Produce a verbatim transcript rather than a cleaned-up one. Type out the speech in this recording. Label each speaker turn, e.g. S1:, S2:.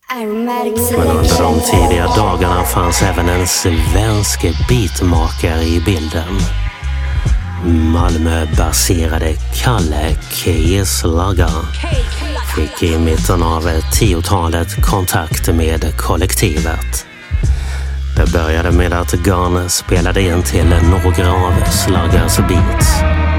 S1: Men under de tidiga dagarna fanns även en svensk beatmaker i bilden. Malmö-baserade Kalle Kieslaga fick i mitten av tiotalet kontakt med kollektivet. Det började med att Gun spelade in till några av Slaggas beats.